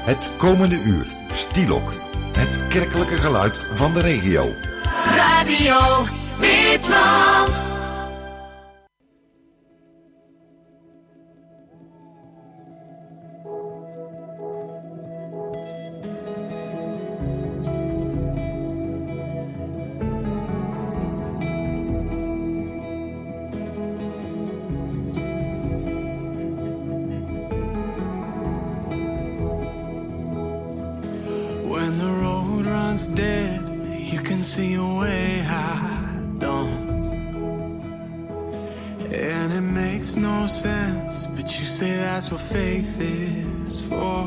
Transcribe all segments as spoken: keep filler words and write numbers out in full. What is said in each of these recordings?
Het komende uur, Stielok. Het kerkelijke geluid van de regio. Radio Witland. That's what faith is for.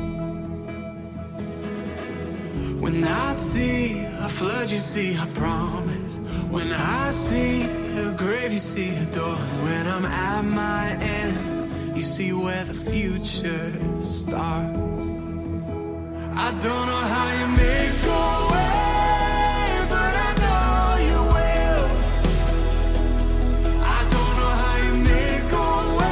When I see a flood, you see a promise. When I see a grave, you see a door. And when I'm at my end, you see where the future starts. I don't know how you make go away, but I know you will. I don't know how you make go away.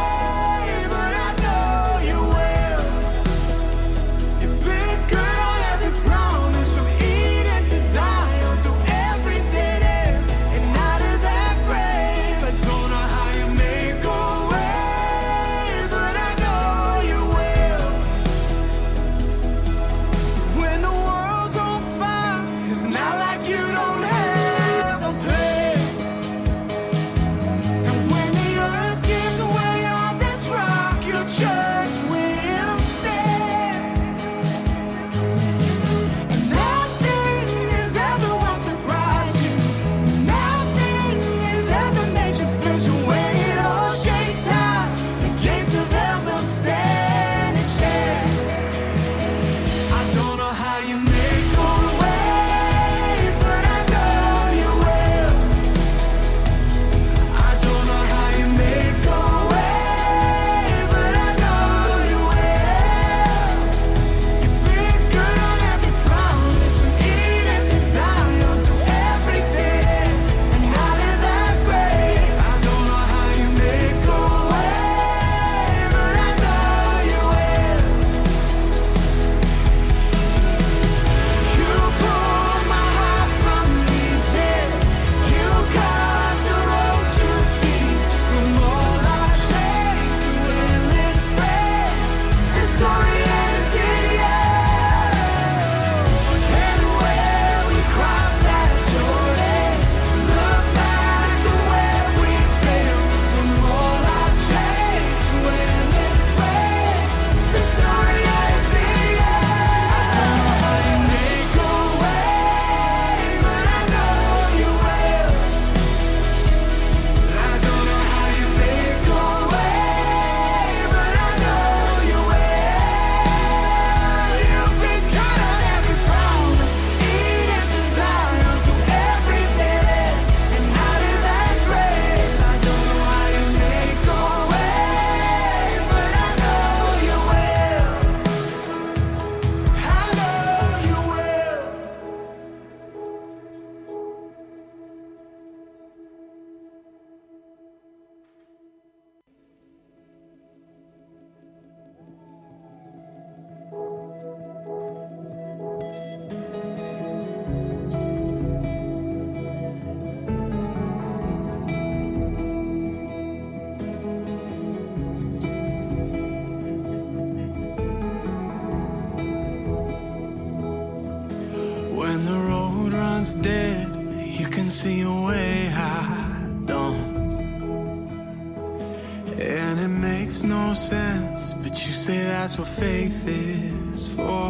That's what faith is for.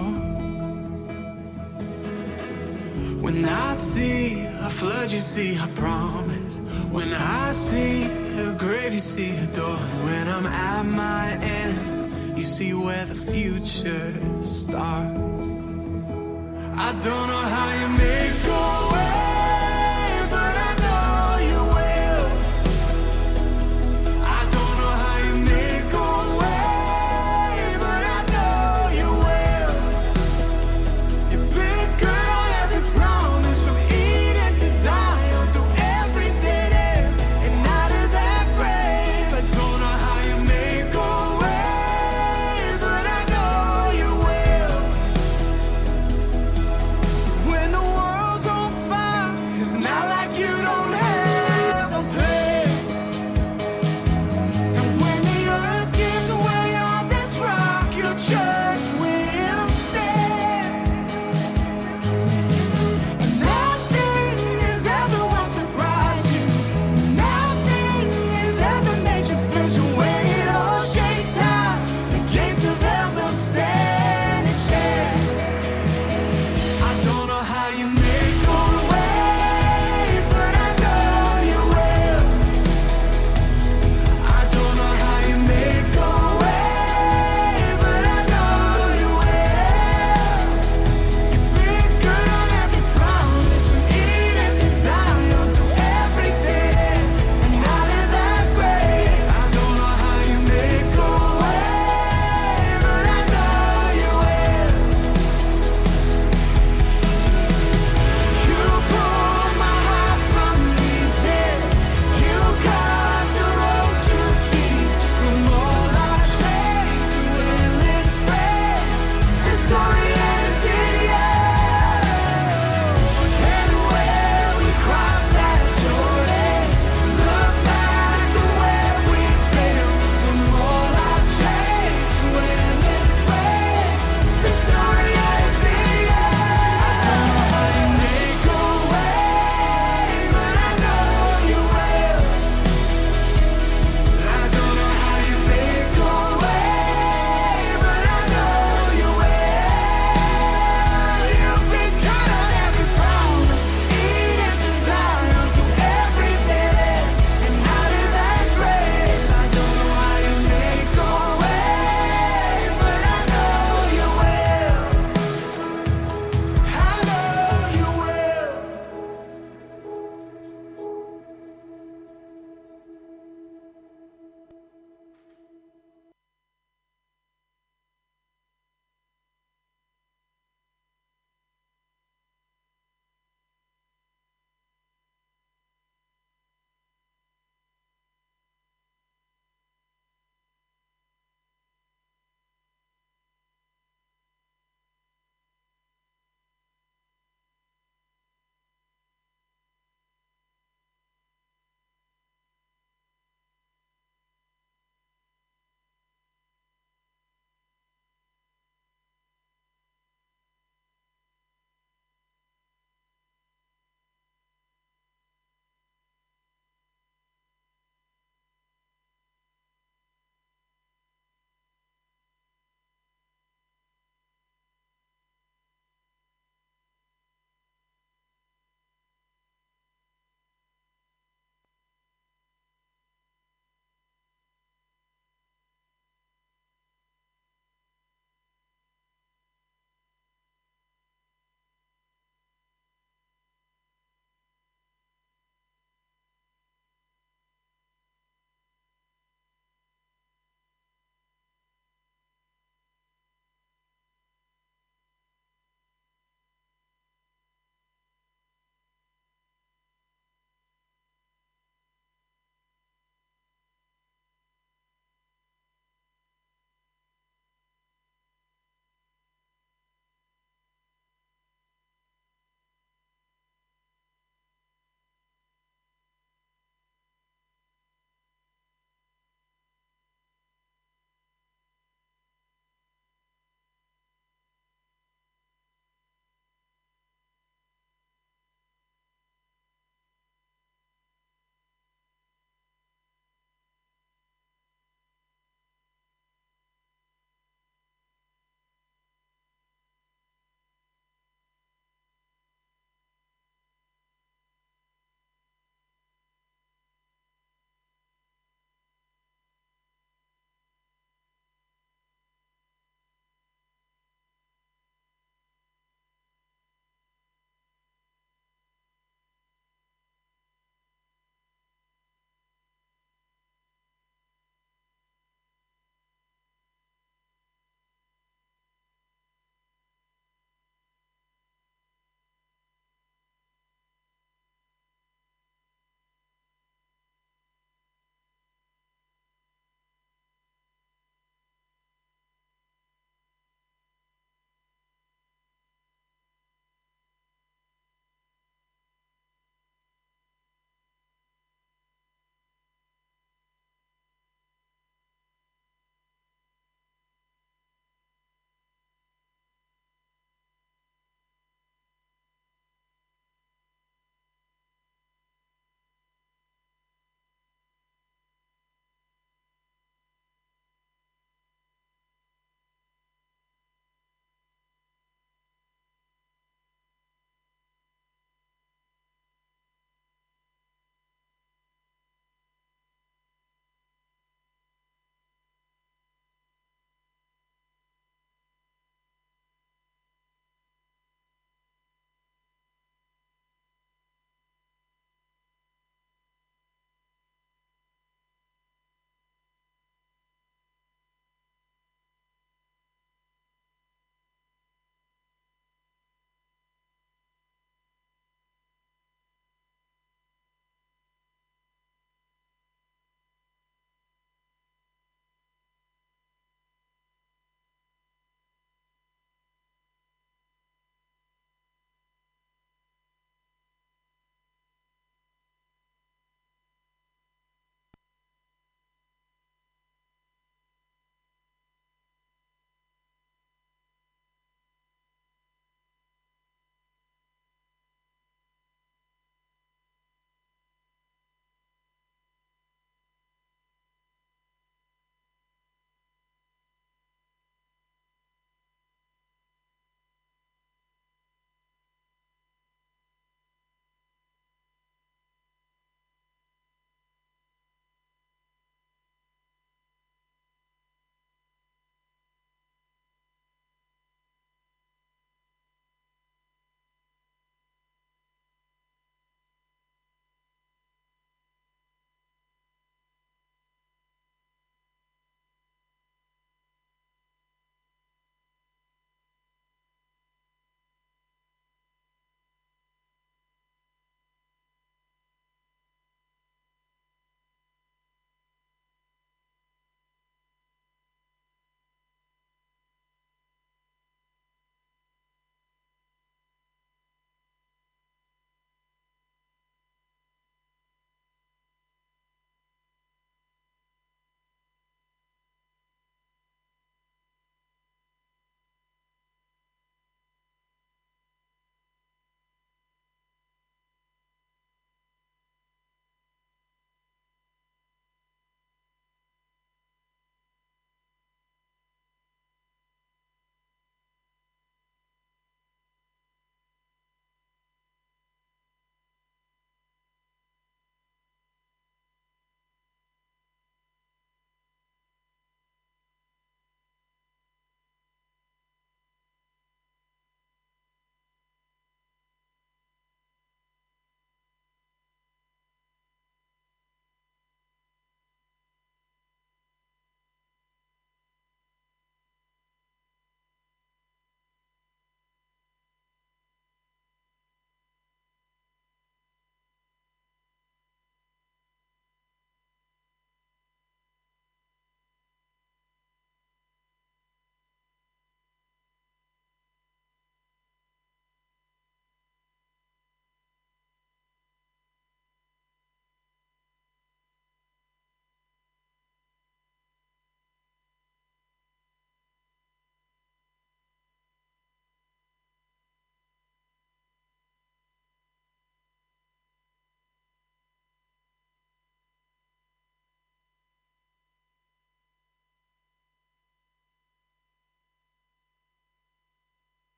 When I see a flood, you see a promise. When I see a grave, you see a door. And when I'm at my end, you see where the future starts. I don't know how you make go away, but I know you will. I don't know how you make go away, but I know you will. You've been good on every promise, from Eden to Zion, through every dead end and out of that grave. I don't know how you make go away, but I know you will.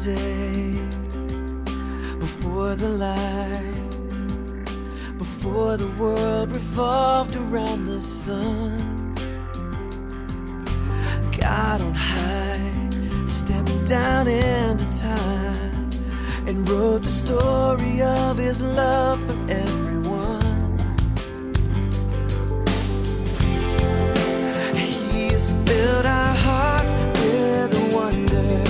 day, before the light, before the world revolved around the sun. God on high stepped down into time and wrote the story of his love for everyone. He has filled our hearts with wonder,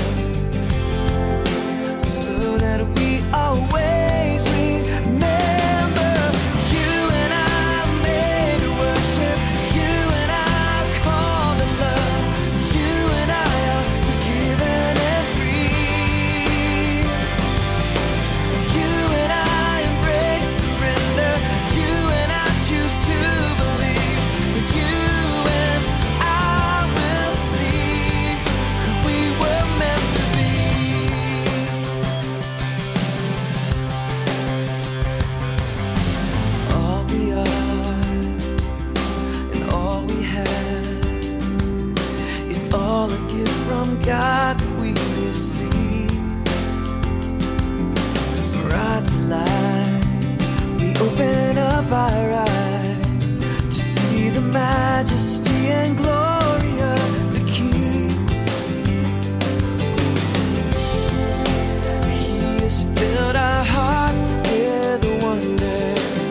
so that we always remember. You and I are made to worship. You and I are called to love. You and I are forgiven and free. You and I embrace surrender. You and I choose to believe that you and I will see who we were meant to be. All we are and all we have is all a gift from God that we receive. Right to life, we open up our eyes to see the majesty and glory of the King. He has filled our hearts with wonder,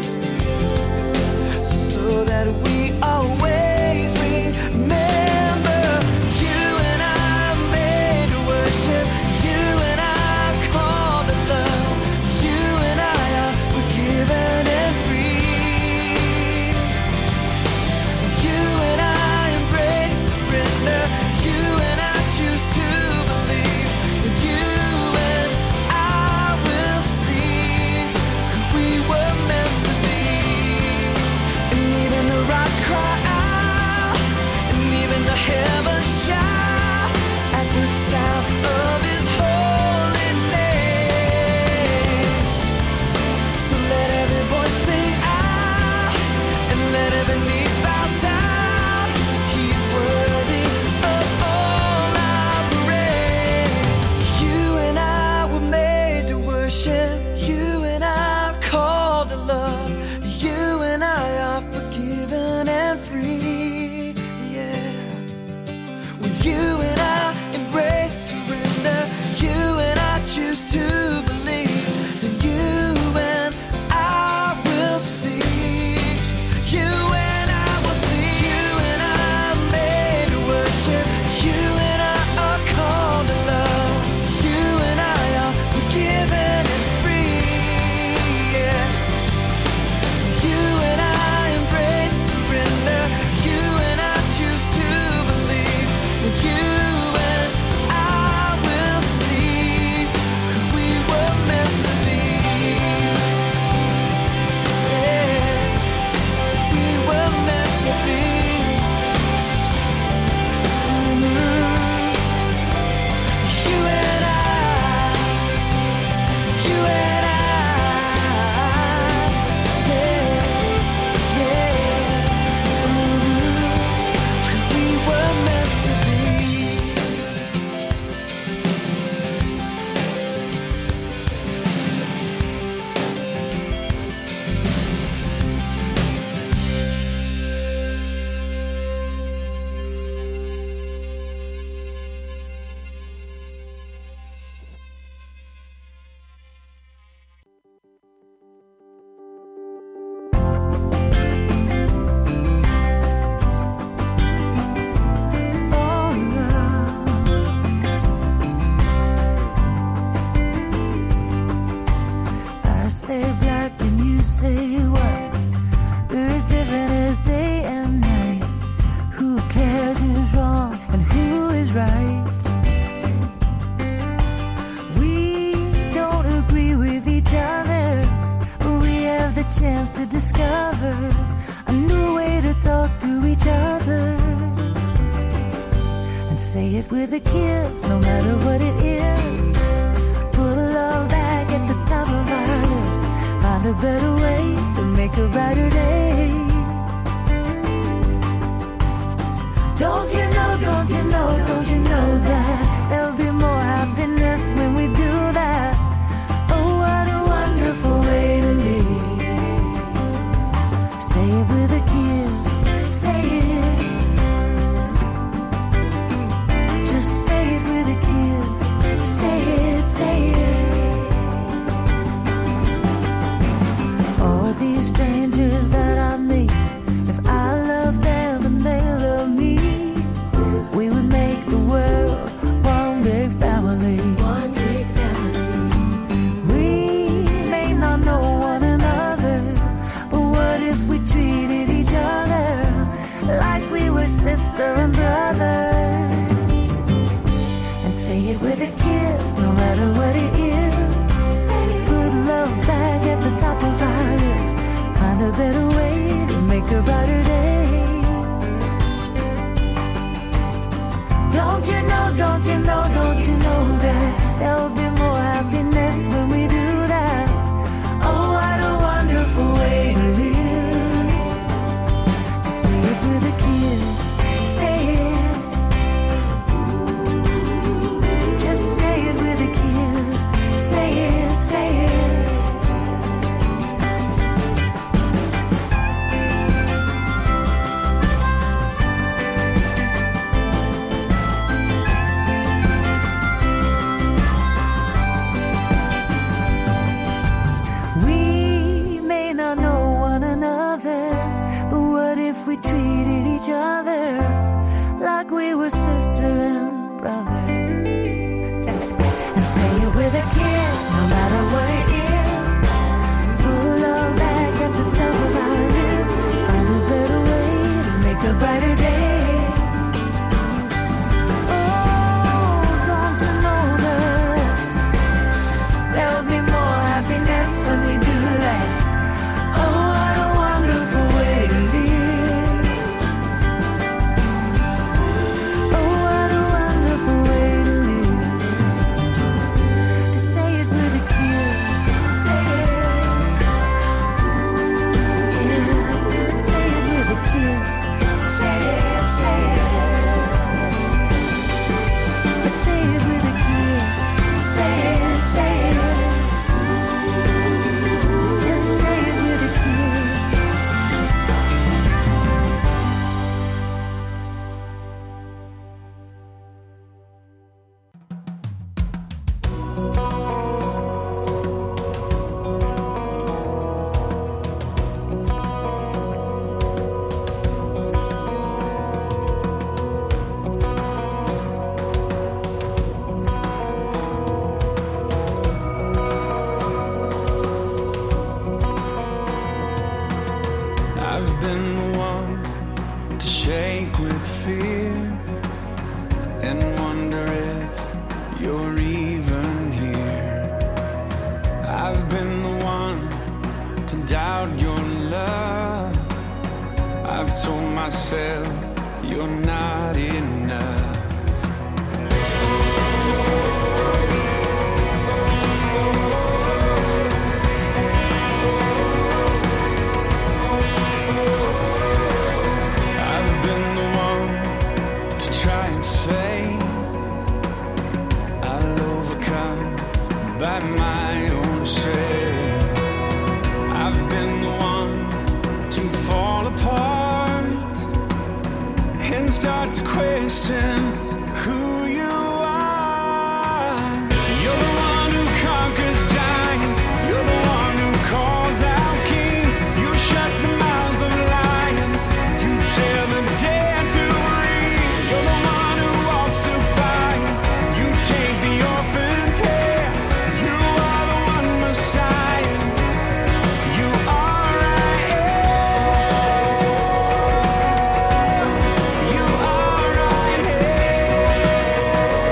so that we always remember. You and I are made to worship. You and I are called to love. You and I are forgiven and free. You and I embrace surrender. You and I choose to believe that you and I will see who we were meant to be. And even the rocks cry out, and even the heavens shout at the sound of his holy name. So let every voice sing out, and let every knee bow down. He's worthy of all our praise. You and I were made to worship. You and I are called to love. You and I are forgiven and free. Yeah. When you and I embrace surrender, you and I choose to believe, then you and I will see. You and I will see. You and I are made to worship. You and I are called to love. You and I are forgiven and free. Yeah. You and I embrace surrender. You and I choose to believe that you and I will see who we were meant to be. Yeah, we were meant to be. Mhm. You and I, you and I, yeah, yeah. Mhm. We were meant to be. Oh, love. I say black and you say white. We're as different as day and night. Who cares who's wrong and who is right? We don't agree with each other, but we have the chance to discover a new way to talk to each other and say it with a kiss, no matter what it is. Put love back at the top of our list. Find a better way to make a brighter day. Don't you know, don't you know, don't you know that there'll be more happiness when we do were sister and brother. And say it with a kiss, no matter what it is. Put love back at the top of our list. Find a better way to make a brighter day. Don't you know, don't you know, don't you know that there'll be more happiness when we do that? Oh, what a wonderful way to live. Just say it with a kiss, say it. Just say it with a kiss, say it, say it. We treated each other like we were sister and brother. And say it with a kiss, no matter what it is. Pull love back at the top of our list. Find a better way to make a brighter day. Oh, don't you know that there'll be more happiness when we do that? Oh, what a wonderful way to live. You are right here.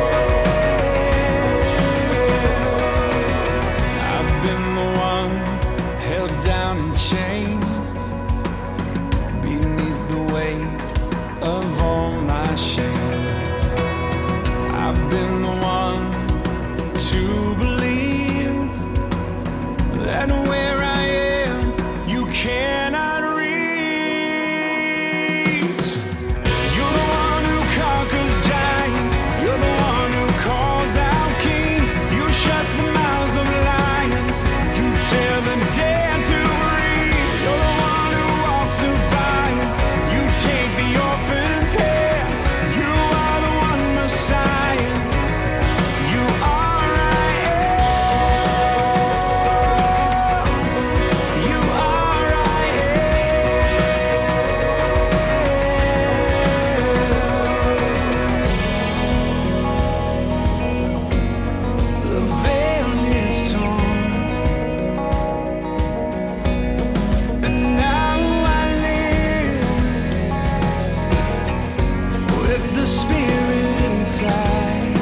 with the spirit inside.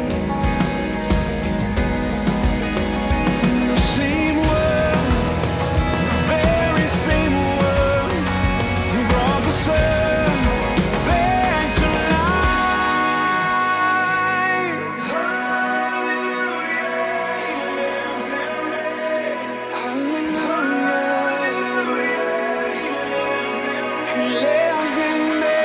The same word, the very same word, brought the sun back to life. Hallelujah, he lives in me. Hallelujah, he lives in me. He lives in me.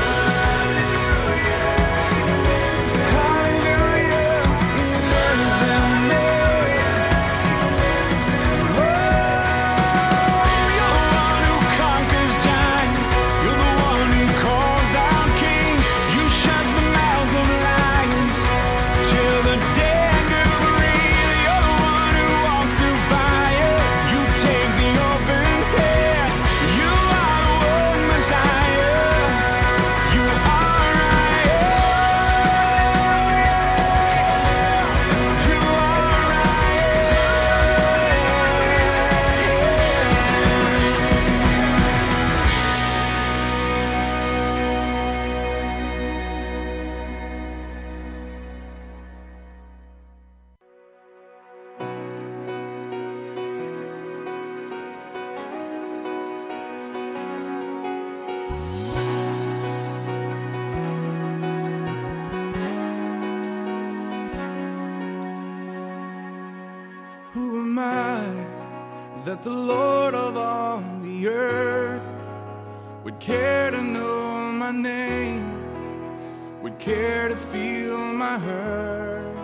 Who am I that the Lord of all the earth would care to know my name, would care to feel my hurt?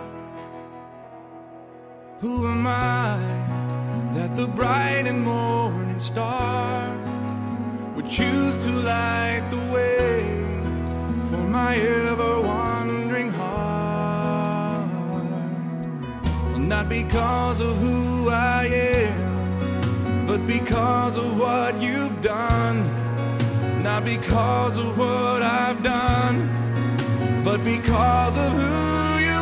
Who am I that the bright and morning star would choose to light the way for my ever-wandering heart? Not because of who I am, but because of what you've done. Not because of what I've done, but because of who you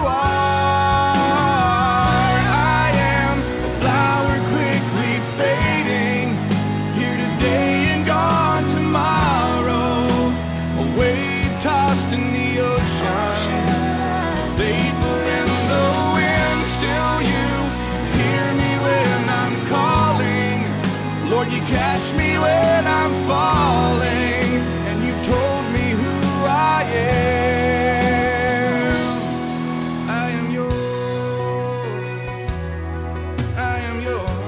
are. I am a flower quickly fading, here today and gone tomorrow, a wave tossed in the ocean, vapor in the wind. Still you hear me when I'm calling, Lord, you catch me when I'm falling, and you've told me who I am. I am yours, I am yours.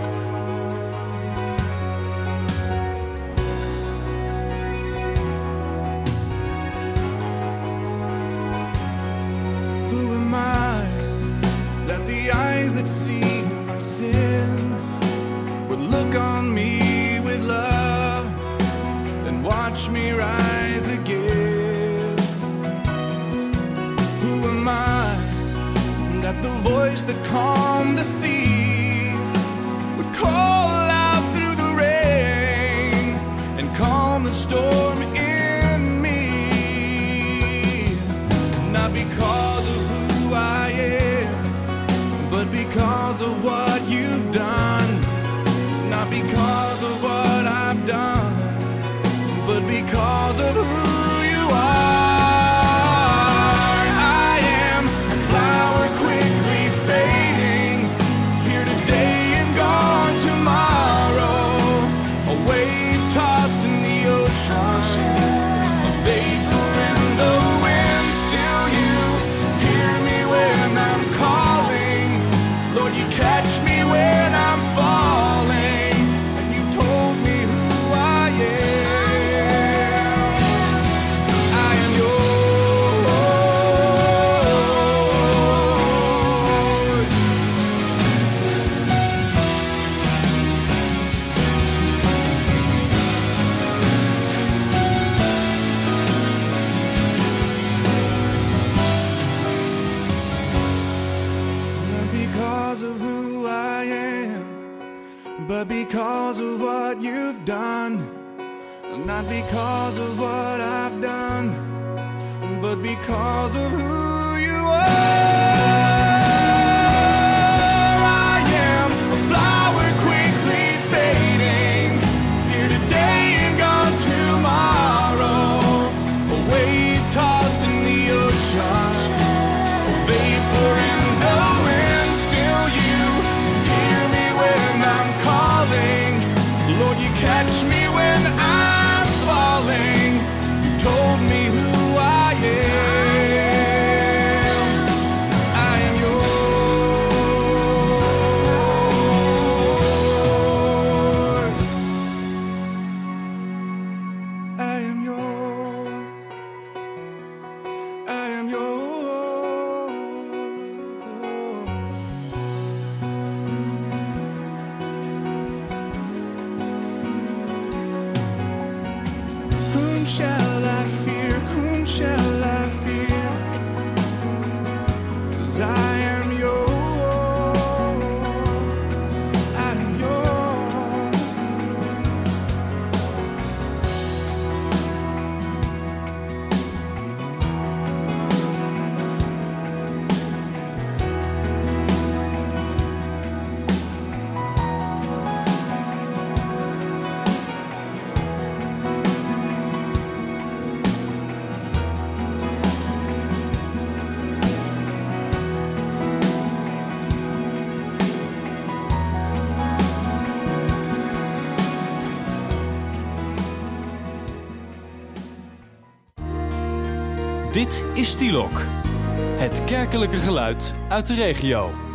Who am I that the eyes that see my sin would look on me with love and watch me rise again? Who am I that the voice that calmed the sea would call out through the rain and calm the storm in me? Not because of who I am, but because of what you've done. Not because of what I've done, but because of who you are. I am a flower quickly fading, here today and gone tomorrow, a wave tossed in the ocean, a vapor in the wind. Still you hear me when I'm calling, Lord, you catch me when I'm falling, and you told me who I am. I am yours. Not because of who I am, but because of what you've done. Not because of what I've done, but because of who you are. I am a flower quickly fading, here today and gone tomorrow, a wave tossed in the shall I fear? Whom shall I fear? 'Cause I am yours. I am yours. Dit is Stielok, het kerkelijke geluid uit de regio.